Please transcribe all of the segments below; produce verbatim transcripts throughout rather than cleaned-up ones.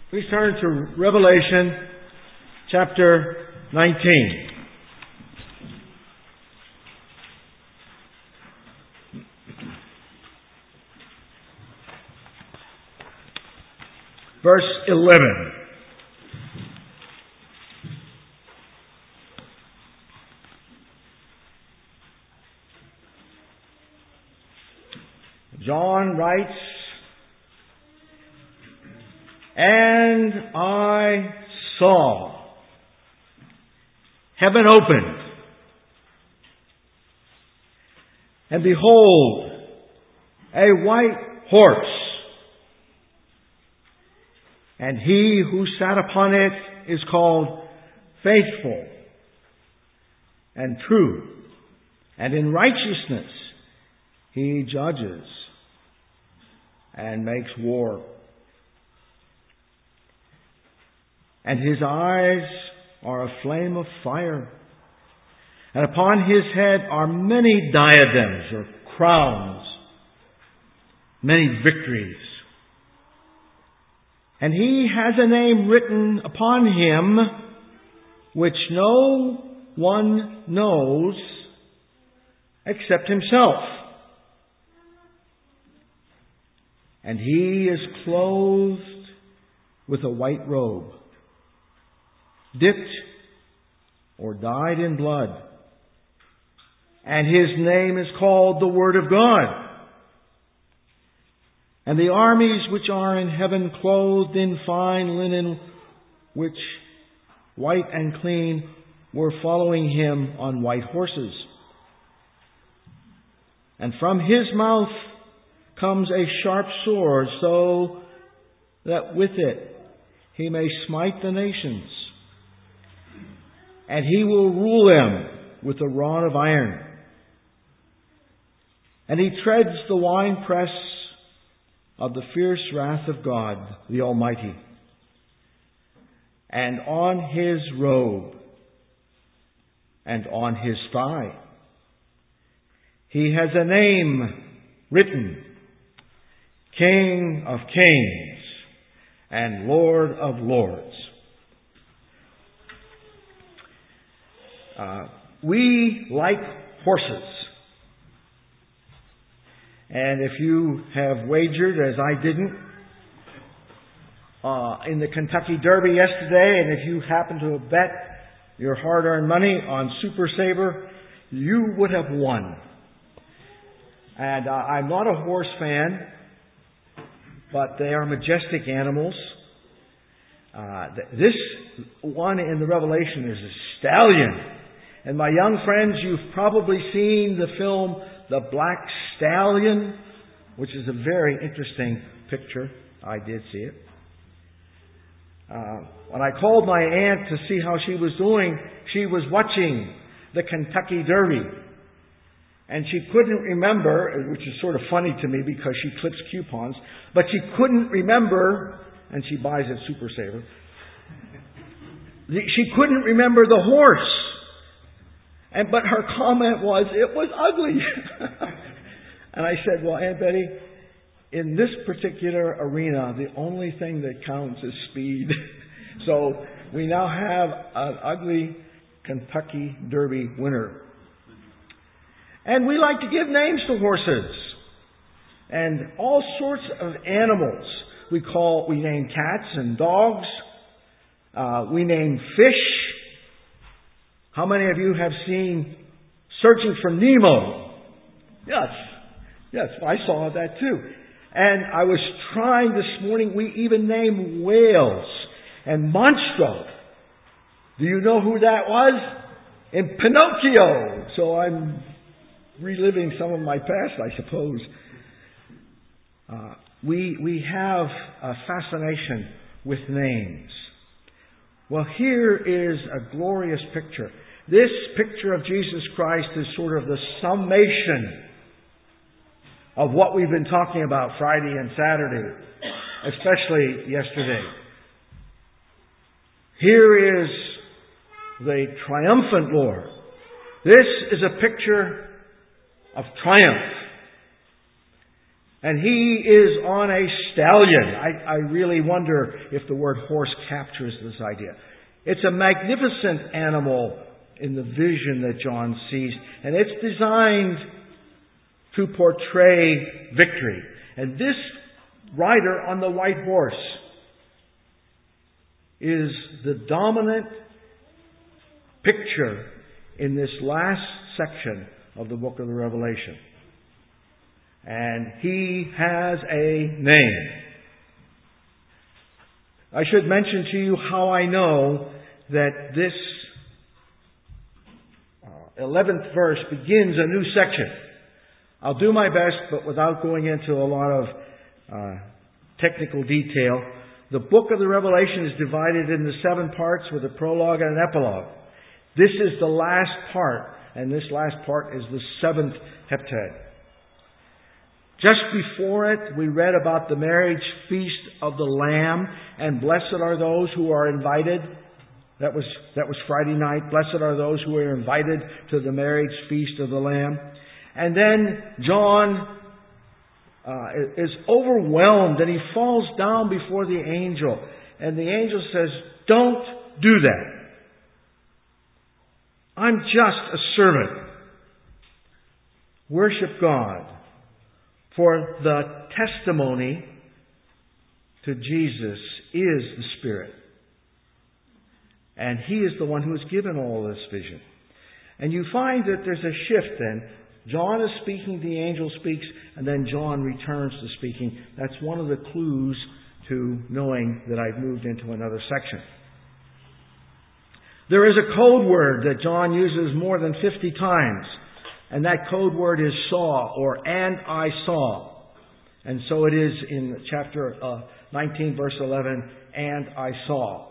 Please turn to Revelation chapter nineteen. Verse eleven. John writes, "And I saw heaven opened, and behold, a white horse, and he who sat upon it is called Faithful and True, and in righteousness he judges and makes war. And his eyes are a flame of fire, and upon his head are many diadems or crowns, many victories. And he has a name written upon him which no one knows except himself. And he is clothed with a white robe, dipped or dyed in blood. And his name is called the Word of God. And the armies which are in heaven, clothed in fine linen, which white and clean, were following him on white horses. And from his mouth comes a sharp sword, so that with it he may smite the nations. And he will rule them with a rod of iron. And he treads the winepress of the fierce wrath of God, the Almighty. And on his robe and on his thigh he has a name written, King of Kings and Lord of Lords." Uh, we like horses. And if you have wagered, as I didn't, uh, in the Kentucky Derby yesterday, and if you happen to have bet your hard-earned money on Super Saver, you would have won. And uh, I'm not a horse fan, but they are majestic animals. Uh, this one in the Revelation is a stallion. And my young friends, you've probably seen the film The Black Stallion, which is a very interesting picture. I did see it. Uh, when I called my aunt to see how she was doing, she was watching the Kentucky Derby. And she couldn't remember, which is sort of funny to me because she clips coupons, but she couldn't remember, and she buys at Super Saver, she couldn't remember the horse. And but her comment was, it was ugly. And I said, well, Aunt Betty, in this particular arena, the only thing that counts is speed. So we now have an ugly Kentucky Derby winner. And we like to give names to horses and all sorts of animals. We call, we name cats and dogs. Uh, we name fish. How many of you have seen Searching for Nemo? Yes. Yes, I saw that too. And I was trying this morning, we even name whales. And Monstro. Do you know who that was? In Pinocchio. So I'm reliving some of my past, I suppose. Uh, we, we have a fascination with names. Well, here is a glorious picture. This picture of Jesus Christ is sort of the summation of what we've been talking about Friday and Saturday, especially yesterday. Here is the triumphant Lord. This is a picture of triumph. And he is on a stallion. I, I really wonder if the word horse captures this idea. It's a magnificent animal in the vision that John sees. And it's designed to portray victory. And this rider on the white horse is the dominant picture in this last section of the book of the Revelation. And he has a name. I should mention to you how I know that this uh, eleventh verse begins a new section. I'll do my best, but without going into a lot of uh, technical detail. The book of the Revelation is divided into seven parts with a prologue and an epilogue. This is the last part, and this last part is the seventh heptad. Just before it, we read about the marriage feast of the Lamb, and blessed are those who are invited. That was, that was Friday night. Blessed are those who are invited to the marriage feast of the Lamb. And then John uh, is overwhelmed, and he falls down before the angel. And the angel says, "Don't do that. I'm just a servant. Worship God. For the testimony to Jesus is the Spirit. And He is the one who has given all this vision." And you find that there's a shift then. John is speaking, the angel speaks, and then John returns to speaking. That's one of the clues to knowing that I've moved into another section. There is a code word that John uses more than fifty times. And that code word is saw, or and I saw. And so it is in chapter uh, nineteen, verse eleven, and I saw.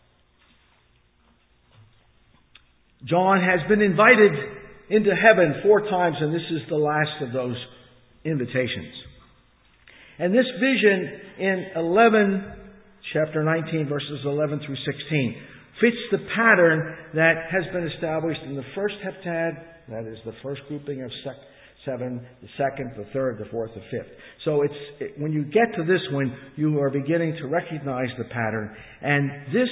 John has been invited into heaven four times, and this is the last of those invitations. And this vision in eleven, chapter nineteen, verses eleven through sixteen, fits the pattern that has been established in the first heptad. That is the first grouping of sec- seven, the second, the third, the fourth, the fifth. So it's it, when you get to this one, you are beginning to recognize the pattern. And this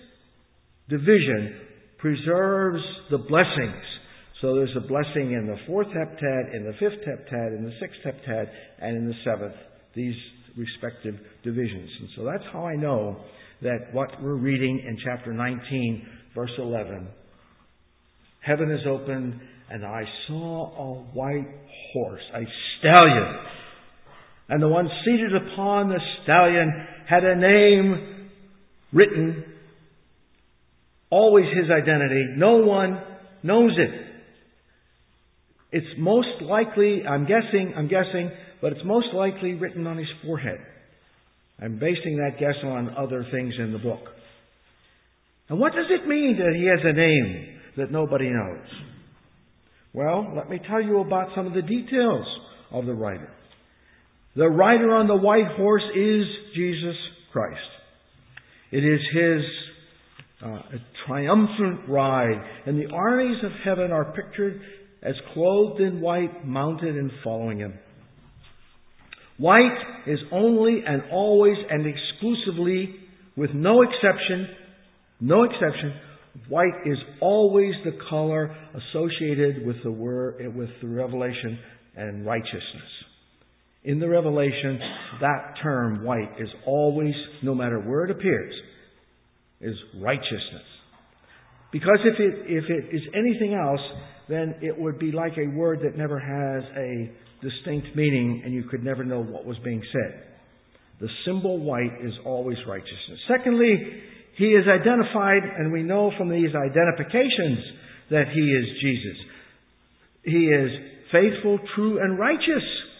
division preserves the blessings. So there's a blessing in the fourth heptad, in the fifth heptad, in the sixth heptad, and in the seventh, these respective divisions. And so that's how I know that what we're reading in chapter nineteen, verse eleven, heaven is opened, and I saw a white horse, a stallion. And the one seated upon the stallion had a name written, always his identity. No one knows it. It's most likely, I'm guessing, I'm guessing, but it's most likely written on his forehead. I'm basing that guess on other things in the book. And what does it mean that he has a name that nobody knows? Well, let me tell you about some of the details of the rider. The rider on the white horse is Jesus Christ. It is his uh, triumphant ride, and the armies of heaven are pictured as clothed in white, mounted and following him. White is only and always and exclusively, with no exception, no exception, white is always the color associated with the word, with the revelation and righteousness. In the Revelation, that term white is always, no matter where it appears, is righteousness. Because if it if it is anything else, then it would be like a word that never has a distinct meaning, and you could never know what was being said. The symbol white is always righteousness. Secondly, he is identified, and we know from these identifications that he is Jesus. He is faithful, true, and righteous.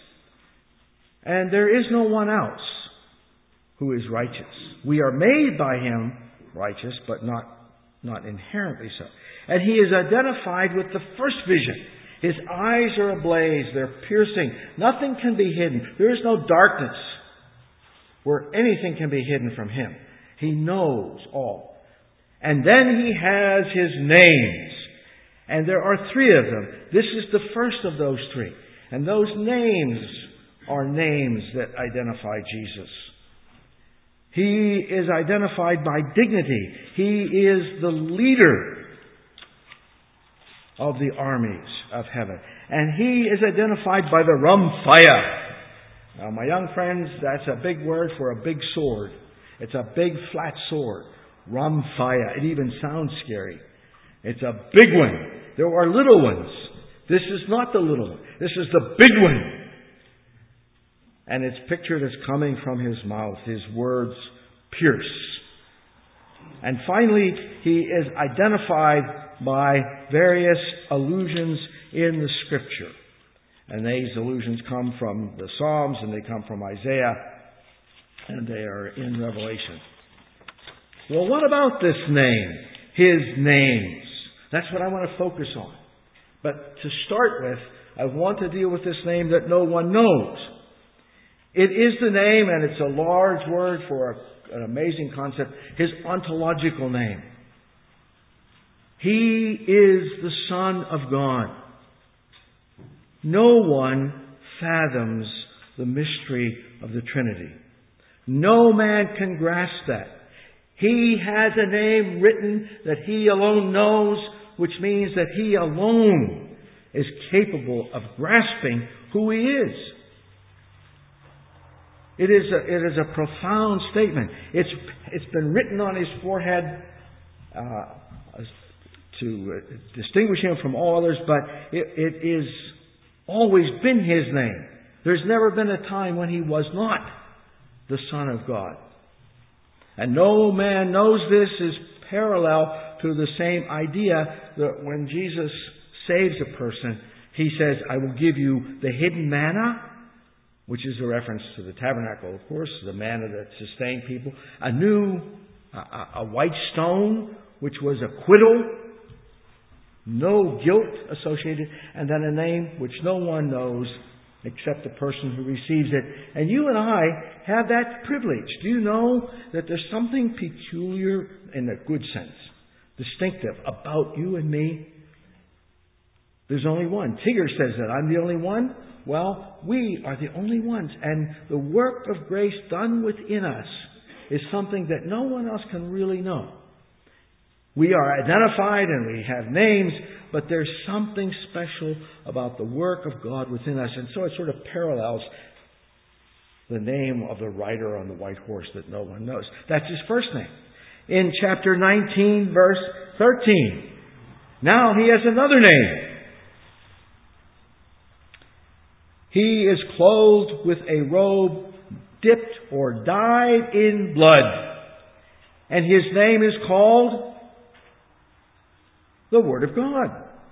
And there is no one else who is righteous. We are made by him righteous, but not, not inherently so. And he is identified with the first vision. His eyes are ablaze. They're piercing. Nothing can be hidden. There is no darkness where anything can be hidden from him. He knows all. And then he has his names. And there are three of them. This is the first of those three. And those names are names that identify Jesus. He is identified by dignity. He is the leader of the armies of heaven. And He is identified by the Ramphaya. Now, my young friends, that's a big word for a big sword. It's a big flat sword. Ramphaya. It even sounds scary. It's a big one. There are little ones. This is not the little one. This is the big one. And it's pictured as coming from His mouth. His words pierce. And finally, He is identified by various allusions in the Scripture. And these allusions come from the Psalms, and they come from Isaiah, and they are in Revelation. Well, what about this name? His names. That's what I want to focus on. But to start with, I want to deal with this name that no one knows. It is the name, and it's a large word for a, an amazing concept, His ontological name. He is the Son of God. No one fathoms the mystery of the Trinity. No man can grasp that. He has a name written that He alone knows, which means that He alone is capable of grasping who He is. It is a, it is a profound statement. It's, it's been written on His forehead uh, to uh, distinguish Him from all others, but it, it is always been His name. There's never been a time when He was not the Son of God. And no man knows this is parallel to the same idea that when Jesus saves a person, He says, I will give you the hidden manna, which is a reference to the tabernacle, of course, the manna that sustained people. A new, a, a white stone, which was acquittal, no guilt associated, and then a name which no one knows except the person who receives it. And you and I have that privilege. Do you know that there's something peculiar, in a good sense, distinctive about you and me? There's only one. Tigger says that I'm the only one. Well, we are the only ones. And the work of grace done within us is something that no one else can really know. We are identified and we have names, but there's something special about the work of God within us. And so it sort of parallels the name of the rider on the white horse that no one knows. That's His first name. In chapter nineteen, verse thirteen, now He has another name. He is clothed with a robe dipped or dyed in blood. And His name is called the Word of God.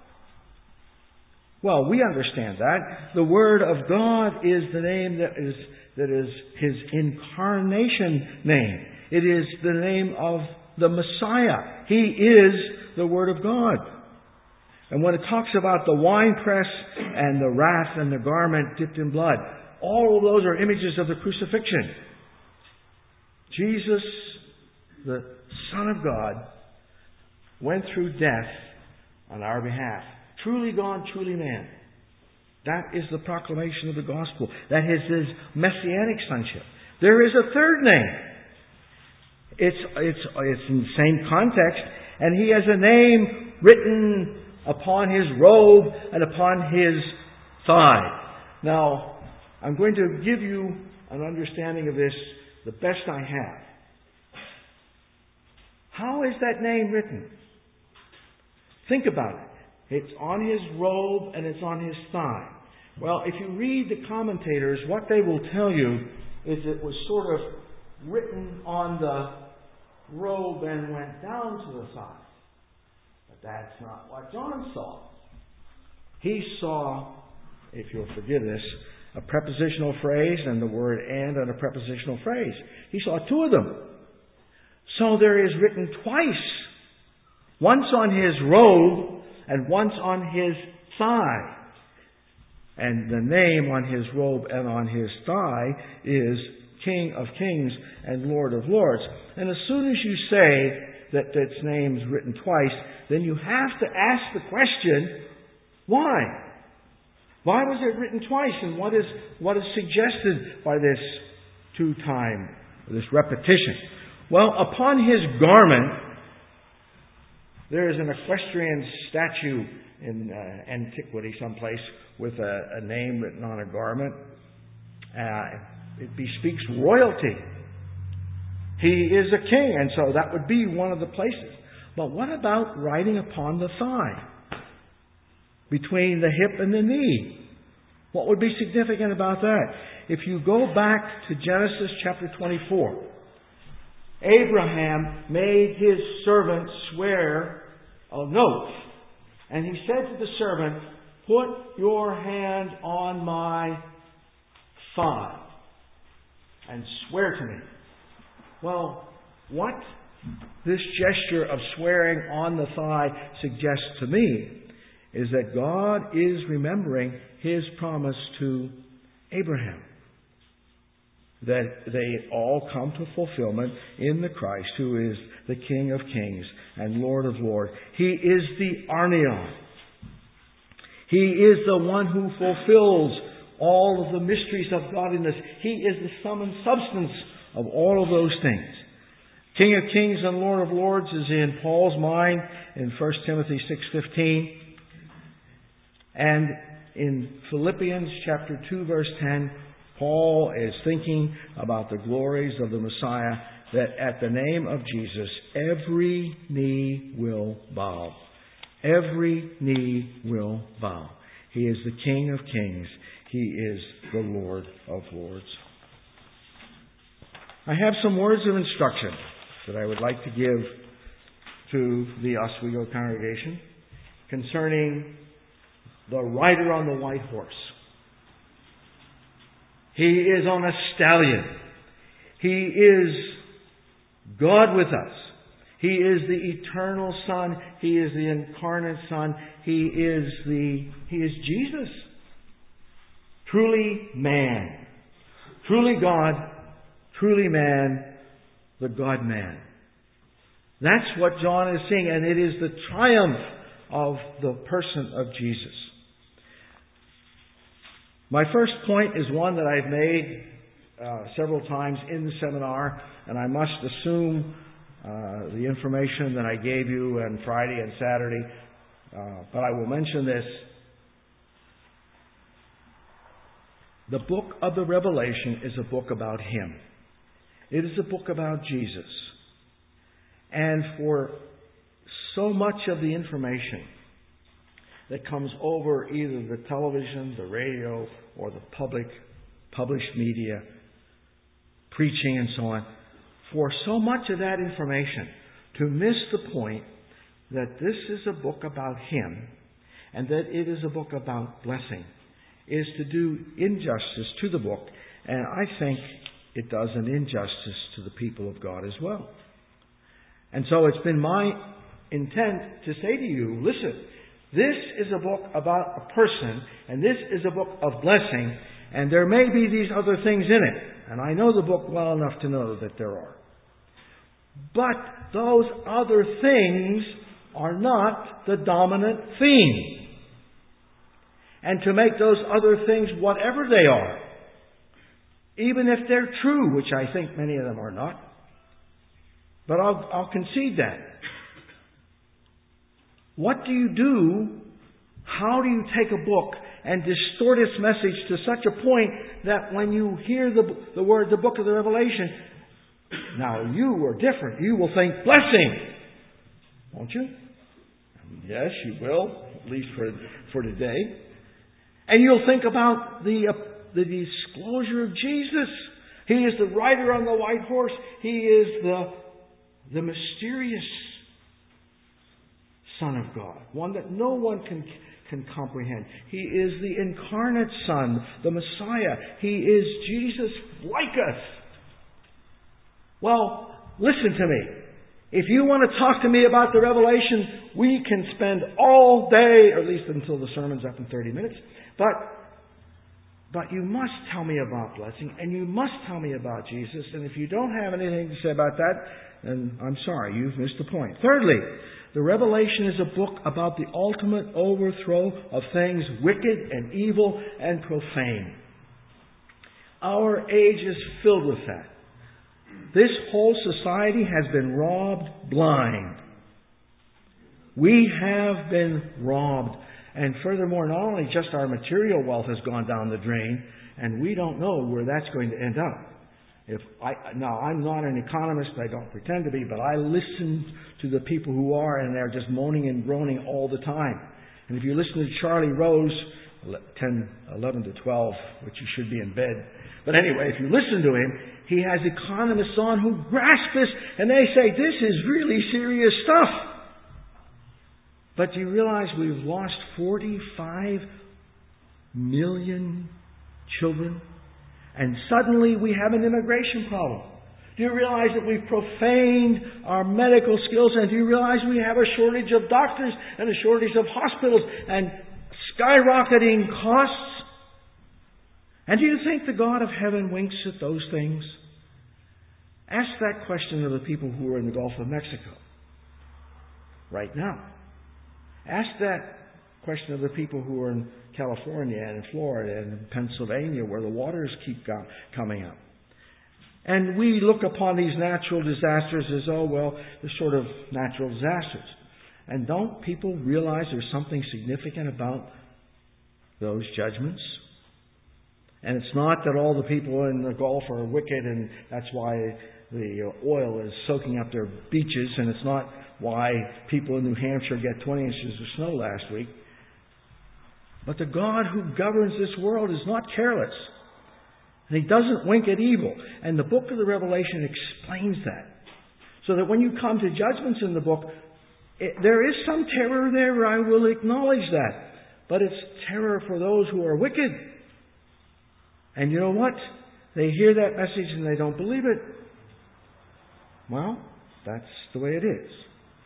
Well, we understand that. The Word of God is the name that is, that is His incarnation name. It is the name of the Messiah. He is the Word of God. And when it talks about the winepress and the wrath and the garment dipped in blood, all of those are images of the crucifixion. Jesus, the Son of God, went through death on our behalf. Truly God, truly man. That is the proclamation of the gospel. That is His messianic sonship. There is a third name. It's, it's, it's in the same context, and He has a name written upon His robe and upon His thigh. Now, I'm going to give you an understanding of this the best I have. How is that name written? Think about it. It's on His robe and it's on His thigh. Well, if you read the commentators, what they will tell you is it was sort of written on the robe and went down to the thigh. But that's not what John saw. He saw, if you'll forgive this, a prepositional phrase and the word and and a prepositional phrase. He saw two of them. So there is written twice. Once on His robe and once on His thigh. And the name on His robe and on His thigh is King of Kings and Lord of Lords. And as soon as you say that its name's written twice, then you have to ask the question, why? Why was it written twice? And what is what is suggested by this two-time, this repetition? Well, upon his garment, there is an equestrian statue in uh, antiquity someplace with a, a name written on a garment. Uh, it bespeaks royalty. He is a king, and so that would be one of the places. But what about riding upon the thigh? Between the hip and the knee. What would be significant about that? If you go back to Genesis chapter twenty-four, Abraham made his servant swear an oath. And he said to the servant, "Put your hand on my thigh and swear to me." Well, what this gesture of swearing on the thigh suggests to me is that God is remembering His promise to Abraham. That they all come to fulfillment in the Christ, who is the King of Kings and Lord of Lords. He is the Arnion. He is the one who fulfills all of the mysteries of godliness. He is the sum and substance of all of those things. King of Kings and Lord of Lords is in Paul's mind in First Timothy six fifteen. And in Philippians chapter two verse ten, Paul is thinking about the glories of the Messiah, that at the name of Jesus, every knee will bow. Every knee will bow. He is the King of Kings. He is the Lord of Lords. I have some words of instruction that I would like to give to the Oswego congregation concerning the rider on the white horse. He is on a stallion. He is God with us. He is the eternal Son. He is the incarnate Son. He is the He is Jesus. Truly man. Truly God. Truly man. The God-man. That's what John is seeing, and it is the triumph of the person of Jesus. My first point is one that I've made uh, several times in the seminar, and I must assume uh, the information that I gave you on Friday and Saturday, uh, but I will mention this. The book of the Revelation is a book about Him. It is a book about Jesus. And for so much of the information that comes over either the television, the radio, or the public, published media, preaching and so on, for so much of that information to miss the point that this is a book about Him and that it is a book about blessing is to do injustice to the book, and I think it does an injustice to the people of God as well. And so it's been my intent to say to you, listen, this is a book about a person, and this is a book of blessing, and there may be these other things in it. And I know the book well enough to know that there are. But those other things are not the dominant theme. And to make those other things whatever they are, even if they're true, which I think many of them are not, but I'll, I'll concede that. What do you do? How do you take a book and distort its message to such a point that when you hear the, the word, the book of the Revelation, now you are different. You will think blessing, won't you? Yes, you will, at least for, for today. And you'll think about the, uh, the disclosure of Jesus. He is the rider on the white horse. He is the, the mysterious Son of God, one that no one can, can comprehend. He is the incarnate Son, the Messiah. He is Jesus like us. Well, listen to me. If you want to talk to me about the Revelation, we can spend all day, or at least until the sermon's up in thirty minutes. But But you must tell me about blessing, and you must tell me about Jesus. And if you don't have anything to say about that, then I'm sorry, you've missed the point. Thirdly, the Revelation is a book about the ultimate overthrow of things wicked and evil and profane. Our age is filled with that. This whole society has been robbed blind. We have been robbed. And furthermore, not only just our material wealth has gone down the drain, and we don't know where that's going to end up. If I, now, I'm not an economist, I don't pretend to be, but I listen to the people who are, and they're just moaning and groaning all the time. And if you listen to Charlie Rose, ten, eleven to twelve, which you should be in bed. But anyway, if you listen to him, he has economists on who grasp this, and they say, this is really serious stuff. But do you realize we've lost forty-five million children? And suddenly we have an immigration problem. Do you realize that we've profaned our medical skills? And do you realize we have a shortage of doctors and a shortage of hospitals and skyrocketing costs? And do you think the God of heaven winks at those things? Ask that question of the people who are in the Gulf of Mexico right now. Ask that question of the people who are in California and in Florida and in Pennsylvania where the waters keep go- coming up. And we look upon these natural disasters as, oh, well, they're sort of natural disasters. And don't people realize there's something significant about those judgments? And it's not that all the people in the Gulf are wicked and that's why the oil is soaking up their beaches, and it's not why people in New Hampshire get twenty inches of snow last week. But the God who governs this world is not careless. And He doesn't wink at evil. And the book of the Revelation explains that. So that when you come to judgments in the book, it, there is some terror there, I will acknowledge that. But it's terror for those who are wicked. And you know what? They hear that message and they don't believe it. Well, that's the way it is.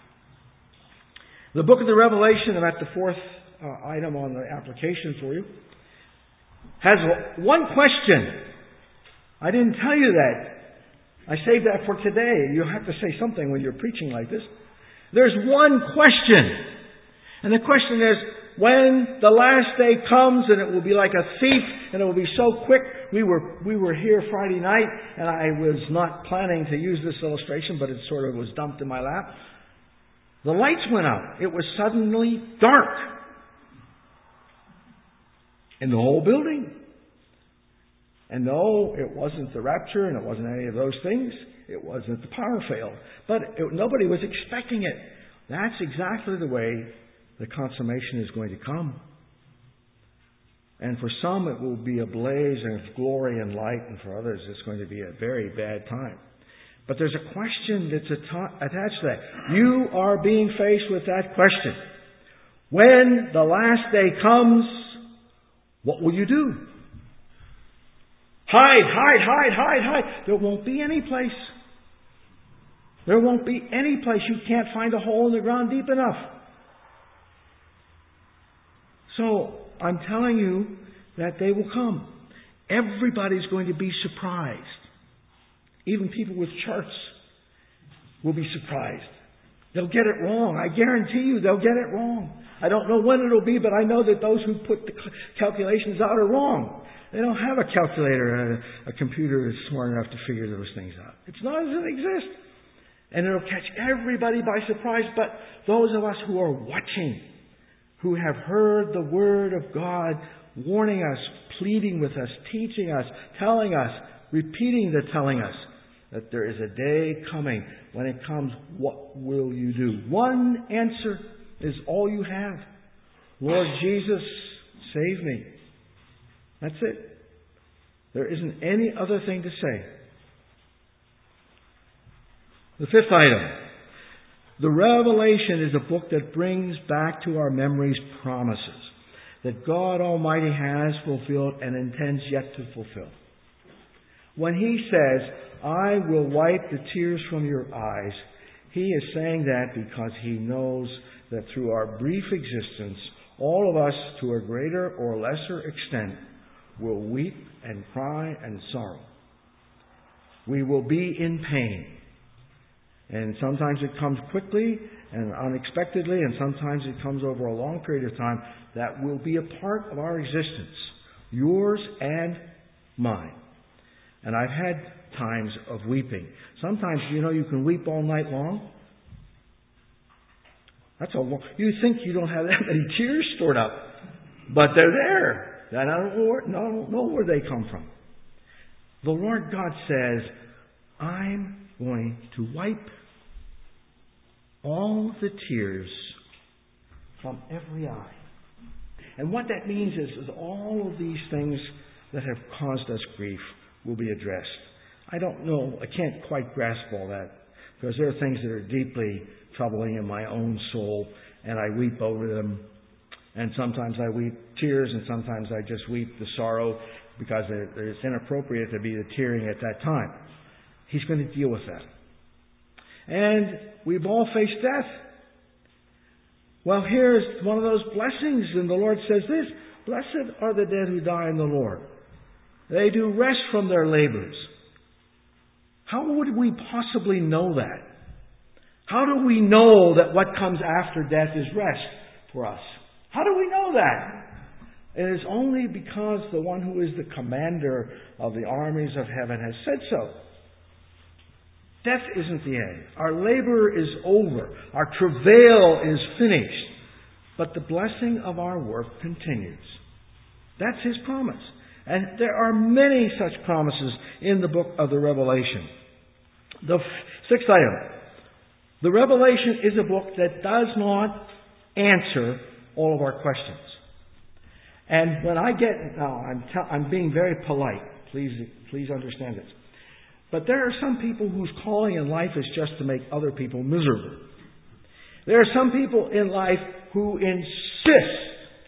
The book of the Revelation, I'm at the fourth uh, item on the application for you, has one question. I didn't tell you that. I saved that for today. You have to say something when you're preaching like this. There's one question. And the question is, when the last day comes and it will be like a thief and it will be so quick. We were we were here Friday night and I was not planning to use this illustration, but it sort of was dumped in my lap. The lights went out. It was suddenly dark in the whole building. And no, it wasn't the rapture and it wasn't any of those things. It wasn't the power failed. But it, nobody was expecting it. That's exactly the way the consummation is going to come. And for some it will be a blaze of glory and light, and for others it's going to be a very bad time. But there's a question that's attached to that. You are being faced with that question. When the last day comes, what will you do? Hide, hide, hide, hide, hide. There won't be any place. There won't be any place. You can't find a hole in the ground deep enough. So, I'm telling you that they will come. Everybody's going to be surprised. Even people with charts will be surprised. They'll get it wrong. I guarantee you they'll get it wrong. I don't know when it'll be, but I know that those who put the calculations out are wrong. They don't have a calculator, a, a computer that's smart enough to figure those things out. It's not as it exists. And it'll catch everybody by surprise, but those of us who are watching, who have heard the Word of God warning us, pleading with us, teaching us, telling us, repeating the telling us that there is a day coming. When it comes, what will you do? One answer is all you have. Lord Jesus, save me. That's it. There isn't any other thing to say. The fifth item. The Revelation is a book that brings back to our memories promises that God Almighty has fulfilled and intends yet to fulfill. When He says, I will wipe the tears from your eyes, He is saying that because He knows that through our brief existence, all of us, to a greater or lesser extent, will weep and cry and sorrow. We will be in pain. And sometimes it comes quickly and unexpectedly, and sometimes it comes over a long period of time. That will be a part of our existence, yours and mine. And I've had times of weeping. Sometimes, you know, you can weep all night long. That's a long, you think you don't have that many tears stored up, but they're there. And I don't know where, I don't know where they come from. The Lord God says, I'm going to wipe all the tears from every eye. And what that means is, is all of these things that have caused us grief will be addressed. I don't know, I can't quite grasp all that, because there are things that are deeply troubling in my own soul, and I weep over them. And sometimes I weep tears, and sometimes I just weep the sorrow, because it's inappropriate to be the tearing at that time. He's going to deal with that. And we've all faced death. Well, here's one of those blessings, and the Lord says this, blessed are the dead who die in the Lord. They do rest from their labors. How would we possibly know that? How do we know that what comes after death is rest for us? How do we know that? It is only because the one who is the commander of the armies of heaven has said so. Death isn't the end. Our labor is over. Our travail is finished. But the blessing of our work continues. That's His promise. And there are many such promises in the book of the Revelation. The f- sixth item. The Revelation is a book that does not answer all of our questions. And when I get, now I'm, t- I'm being very polite. Please, please understand this. But there are some people whose calling in life is just to make other people miserable. There are some people in life who insist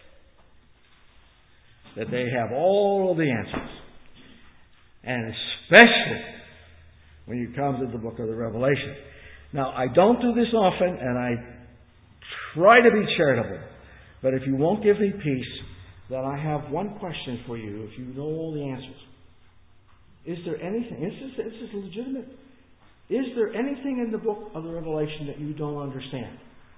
that they have all of the answers. And especially when you come to the book of the Revelation. Now, I don't do this often, and I try to be charitable. But if you won't give me peace, then I have one question for you, if you know all the answers. Is there anything, this is, this is legitimate, is there anything in the book of the Revelation that you don't understand?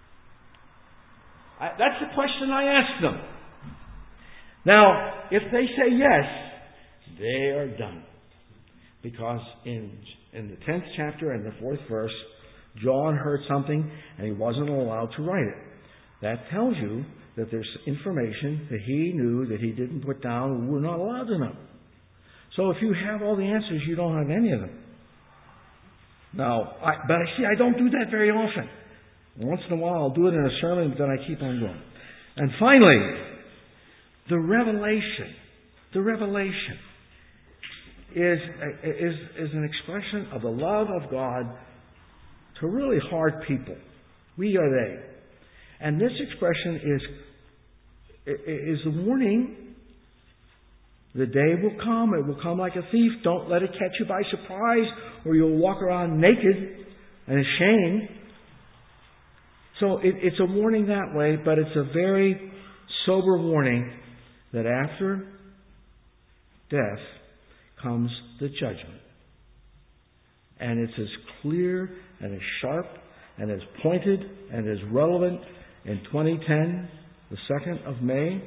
I, that's the question I ask them. Now, if they say yes, they are done. Because in, in the tenth chapter and the fourth verse, John heard something and he wasn't allowed to write it. That tells you that there's information that he knew that he didn't put down, we're not allowed to know. So if you have all the answers, you don't have any of them. Now, I, but I see I don't do that very often. Once in a while I'll do it in a sermon, but then I keep on going. And finally, the revelation. The revelation is, is, is an expression of the love of God to really hard people. We are they. And this expression is, is a warning. The day will come. It will come like a thief. Don't let it catch you by surprise, or you'll walk around naked and ashamed. So it, it's a warning that way, but it's a very sober warning that after death comes the judgment. And it's as clear and as sharp and as pointed and as relevant in twenty ten, the second of May,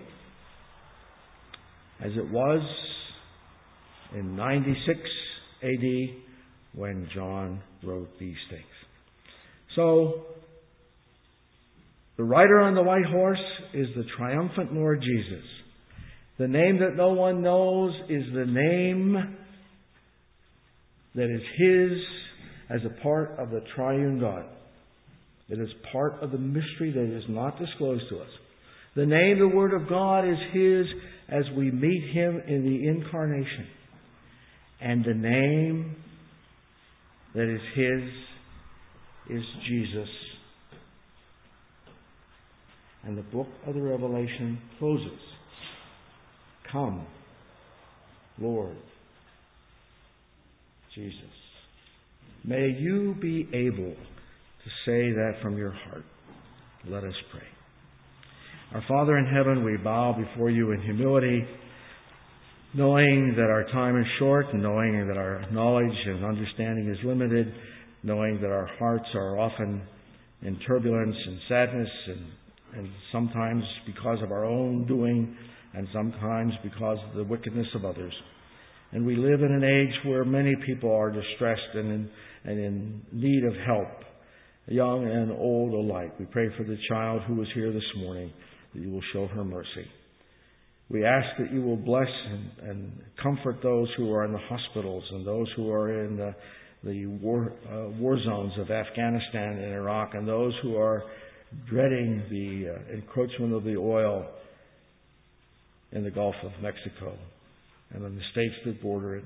as it was in ninety-six A D when John wrote these things. So, the rider on the white horse is the triumphant Lord Jesus. The name that no one knows is the name that is His as a part of the triune God. It is part of the mystery that is not disclosed to us. The name, the Word of God, is His as we meet Him in the Incarnation. And the name that is His is Jesus. And the book of the Revelation closes. Come, Lord Jesus. May you be able to say that from your heart. Let us pray. Our Father in heaven, we bow before you in humility. knowing that our time is short, and knowing that our knowledge and understanding is limited, knowing that our hearts are often in turbulence and sadness, and, and sometimes because of our own doing, and sometimes because of the wickedness of others. And we live in an age where many people are distressed and in, and in need of help, young and old alike. We pray for the child who was here this morning, that you will show her mercy. We ask that you will bless and, and comfort those who are in the hospitals and those who are in the, the war, uh, war zones of Afghanistan and Iraq, and those who are dreading the uh, encroachment of the oil in the Gulf of Mexico and in the states that border it.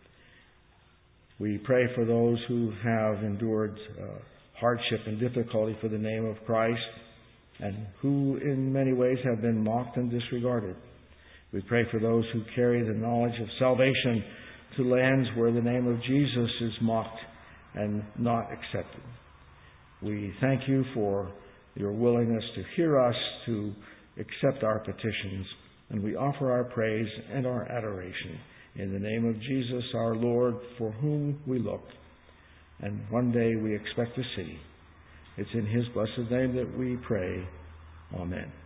We pray for those who have endured uh, hardship and difficulty for the name of Christ, and who in many ways have been mocked and disregarded. We pray for those who carry the knowledge of salvation to lands where the name of Jesus is mocked and not accepted. We thank you for your willingness to hear us, to accept our petitions, and we offer our praise and our adoration in the name of Jesus, our Lord, for whom we look, and one day we expect to see. It's in His blessed name that we pray. Amen.